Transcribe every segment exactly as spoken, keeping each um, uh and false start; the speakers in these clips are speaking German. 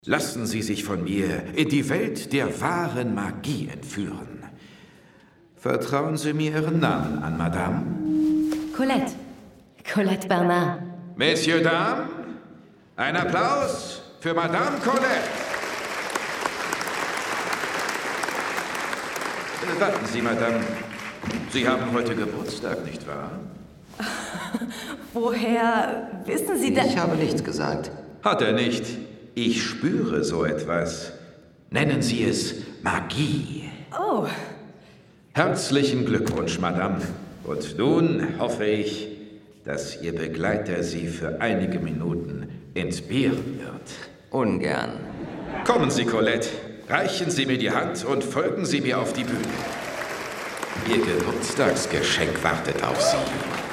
Lassen Sie sich von mir in die Welt der wahren Magie entführen. Vertrauen Sie mir Ihren Namen an, Madame. Colette. Colette Bernard. Messieurs, Dames, ein Applaus für Madame Colette. Warten Sie, Madame. Sie haben heute Geburtstag, nicht wahr? Woher wissen Sie das? Ich habe nichts gesagt. Hat er nicht. Ich spüre so etwas. Nennen Sie es Magie. Oh. Herzlichen Glückwunsch, Madame. Und nun hoffe ich, dass Ihr Begleiter Sie für einige Minuten entbehren wird. Ungern. Kommen Sie, Colette. Reichen Sie mir die Hand und folgen Sie mir auf die Bühne. Ihr Geburtstagsgeschenk wartet auf Sie.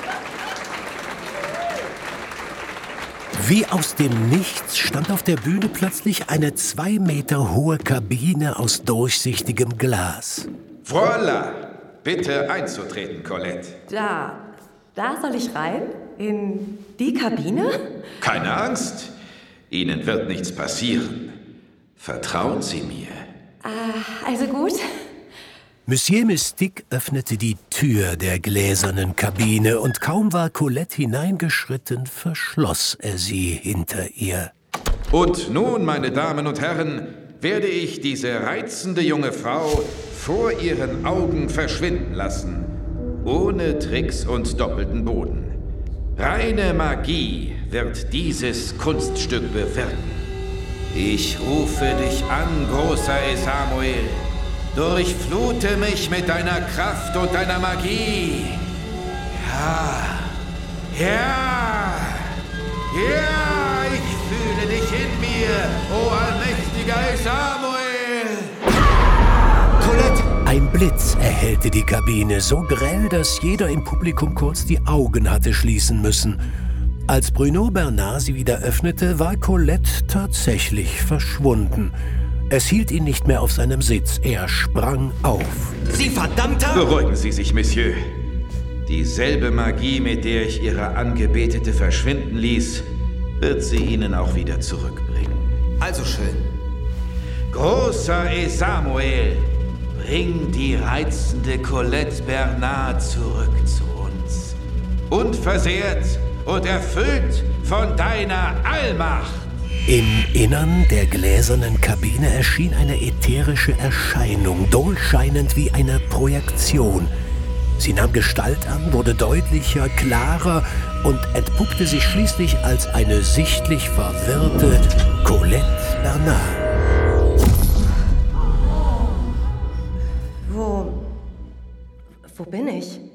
Wie aus dem Nichts stand auf der Bühne plötzlich eine zwei Meter hohe Kabine aus durchsichtigem Glas. Voilà! Bitte einzutreten, Colette. Da. Da soll ich rein? In die Kabine? Keine Angst. Ihnen wird nichts passieren. Vertrauen Sie mir. Ah, also gut. Monsieur Mystique öffnete die Tür der gläsernen Kabine und kaum war Colette hineingeschritten, verschloss er sie hinter ihr. Und nun, meine Damen und Herren, werde ich diese reizende junge Frau vor Ihren Augen verschwinden lassen. Ohne Tricks und doppelten Boden. Reine Magie wird dieses Kunststück bewirken. Ich rufe dich an, großer Esamuel. Durchflute mich mit deiner Kraft und deiner Magie. Ja, ja, ja, ich fühle dich in mir, o allmächtiger Esamuel. Colette! Ein Blitz erhellte die Kabine, so grell, dass jeder im Publikum kurz die Augen hatte schließen müssen. Als Bruno Bernard sie wieder öffnete, war Colette tatsächlich verschwunden. Es hielt ihn nicht mehr auf seinem Sitz. Er sprang auf. Sie verdammter... Beruhigen Sie sich, Monsieur. Dieselbe Magie, mit der ich Ihre Angebetete verschwinden ließ, wird sie Ihnen auch wieder zurückbringen. Also schön. Großer Esamuel, bring die reizende Colette Bernard zurück zu uns. Unversehrt und erfüllt von deiner Allmacht. Im Innern der gläsernen Kabine erschien eine ätherische Erscheinung, durchscheinend wie eine Projektion. Sie nahm Gestalt an, wurde deutlicher, klarer und entpuppte sich schließlich als eine sichtlich verwirrte Colette Bernard. Wo... Wo bin ich?